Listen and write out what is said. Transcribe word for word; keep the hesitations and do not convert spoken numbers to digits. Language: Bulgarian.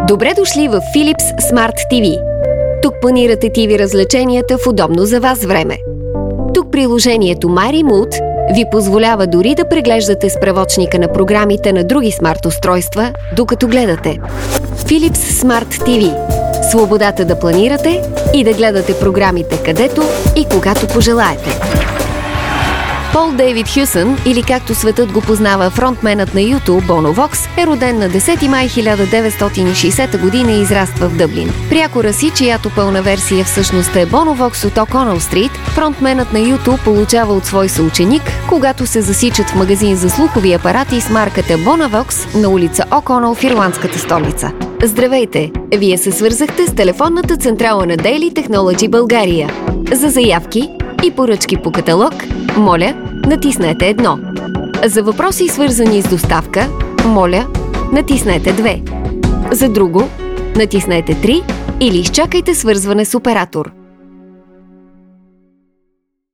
Добре дошли в Philips Smart ти ви. Тук планирате ти ви развлеченията в удобно за вас време. Тук приложението My Remote ви позволява дори да преглеждате справочника на програмите на други смарт устройства, докато гледате. Philips Smart ти ви. Свободата да планирате и да гледате програмите където и когато пожелаете. Пол Дейвид Хюсън, или както светът го познава фронтменът на YouTube Bono Vox, е роден на десети май хиляда деветстотин и шейсета година и израства в Дъблин. Прякора си, чиято пълна версия всъщност е Bono Vox от O'Connell Street, фронтменът на YouTube получава от свой съученик, когато се засичат в магазин за слухови апарати с марката Bonavox на улица O'Connell в ирландската столица. Здравейте! Вие се свързахте с телефонната централа на Daily Technology България. За заявки и поръчки по каталог, моля, натиснете едно. За въпроси, свързани с доставка, моля, натиснете две. За друго, натиснете три или изчакайте свързване с оператор.